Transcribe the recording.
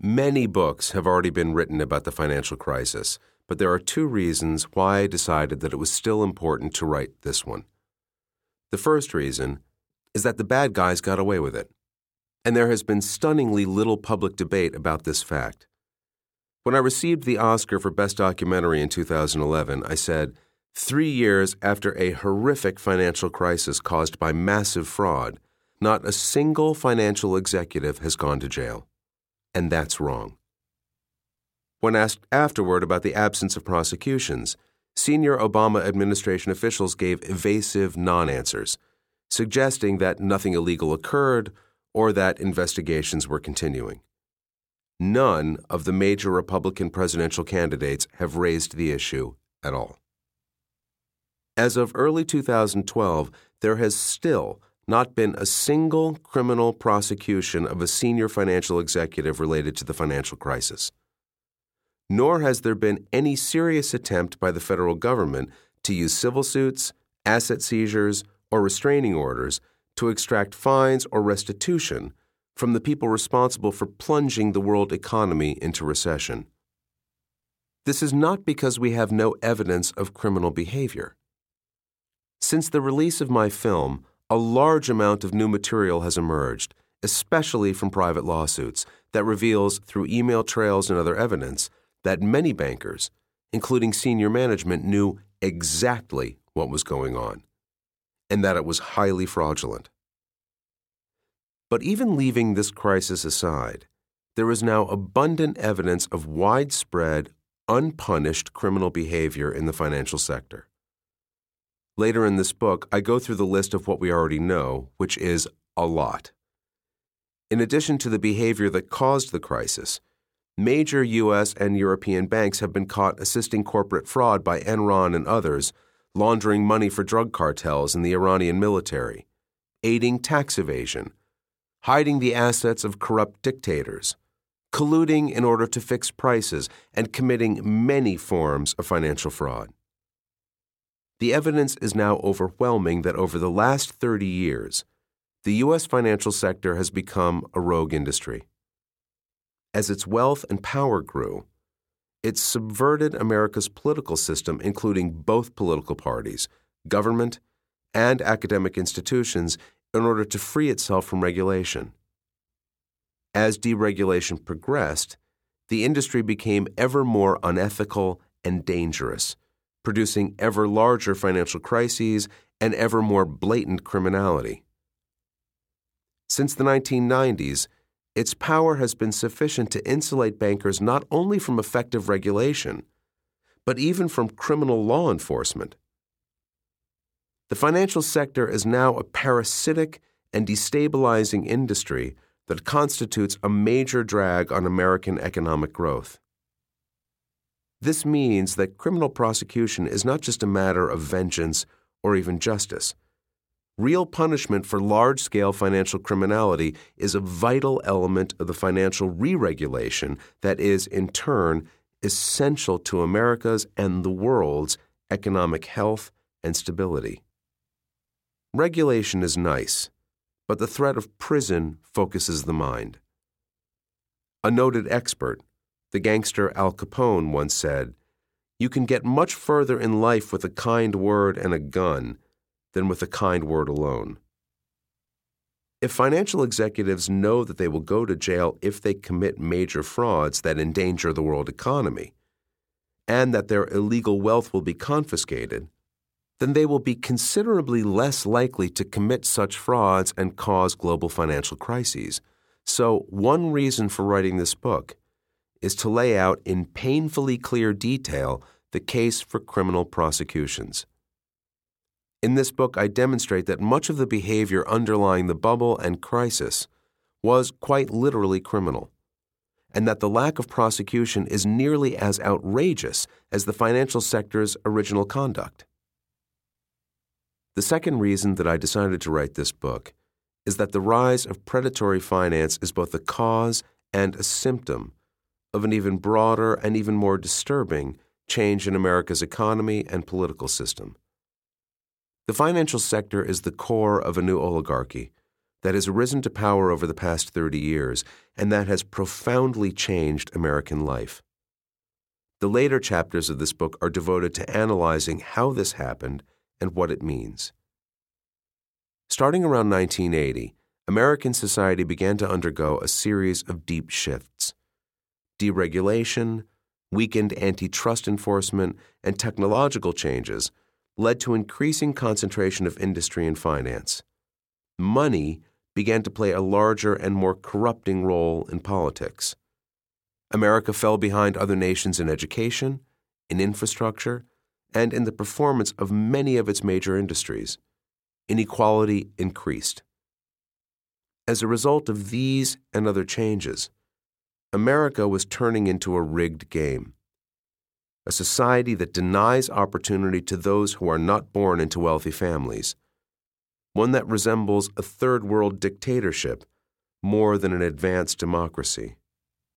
Many books have already been written about the financial crisis, but there are two reasons why I decided that it was still important to write this one. The first reason is that the bad guys got away with it, and there has been stunningly little public debate about this fact. When I received the Oscar for Best Documentary in 2011, I said, 3 years after a horrific financial crisis caused by massive fraud, not a single financial executive has gone to jail. And that's wrong. When asked afterward about the absence of prosecutions, senior Obama administration officials gave evasive non-answers, suggesting that nothing illegal occurred or that investigations were continuing. None of the major Republican presidential candidates have raised the issue at all. As of early 2012, there has still not been a single criminal prosecution of a senior financial executive related to the financial crisis. Nor has there been any serious attempt by the federal government to use civil suits, asset seizures, or restraining orders to extract fines or restitution from the people responsible for plunging the world economy into recession. This is not because we have no evidence of criminal behavior. Since the release of my film, a large amount of new material has emerged, especially from private lawsuits, that reveals, through email trails and other evidence, that many bankers, including senior management, knew exactly what was going on, and that it was highly fraudulent. But even leaving this crisis aside, there is now abundant evidence of widespread, unpunished criminal behavior in the financial sector. Later in this book, I go through the list of what we already know, which is a lot. In addition to the behavior that caused the crisis, major U.S. and European banks have been caught assisting corporate fraud by Enron and others, laundering money for drug cartels and the Iranian military, aiding tax evasion, hiding the assets of corrupt dictators, colluding in order to fix prices, and committing many forms of financial fraud. The evidence is now overwhelming that over the last 30 years, the U.S. financial sector has become a rogue industry. As its wealth and power grew, it subverted America's political system, including both political parties, government, and academic institutions, in order to free itself from regulation. As deregulation progressed, the industry became ever more unethical and dangerous, producing ever larger financial crises and ever more blatant criminality. Since the 1990s, its power has been sufficient to insulate bankers not only from effective regulation, but even from criminal law enforcement. The financial sector is now a parasitic and destabilizing industry that constitutes a major drag on American economic growth. This means that criminal prosecution is not just a matter of vengeance or even justice. Real punishment for large-scale financial criminality is a vital element of the financial re-regulation that is, in turn, essential to America's and the world's economic health and stability. Regulation is nice, but the threat of prison focuses the mind. A noted expert, the gangster Al Capone, once said, "You can get much further in life with a kind word and a gun than with a kind word alone." If financial executives know that they will go to jail if they commit major frauds that endanger the world economy, and that their illegal wealth will be confiscated, then they will be considerably less likely to commit such frauds and cause global financial crises. So, one reason for writing this book is to lay out in painfully clear detail the case for criminal prosecutions. In this book, I demonstrate that much of the behavior underlying the bubble and crisis was quite literally criminal, and that the lack of prosecution is nearly as outrageous as the financial sector's original conduct. The second reason that I decided to write this book is that the rise of predatory finance is both a cause and a symptom of an even broader and even more disturbing change in America's economy and political system. The financial sector is the core of a new oligarchy that has risen to power over the past 30 years and that has profoundly changed American life. The later chapters of this book are devoted to analyzing how this happened and what it means. Starting around 1980, American society began to undergo a series of deep shifts. Deregulation, weakened antitrust enforcement, and technological changes led to increasing concentration of industry and finance. Money began to play a larger and more corrupting role in politics. America fell behind other nations in education, in infrastructure, and in the performance of many of its major industries. Inequality increased. As a result of these and other changes, America was turning into a rigged game, a society that denies opportunity to those who are not born into wealthy families, one that resembles a third-world dictatorship more than an advanced democracy.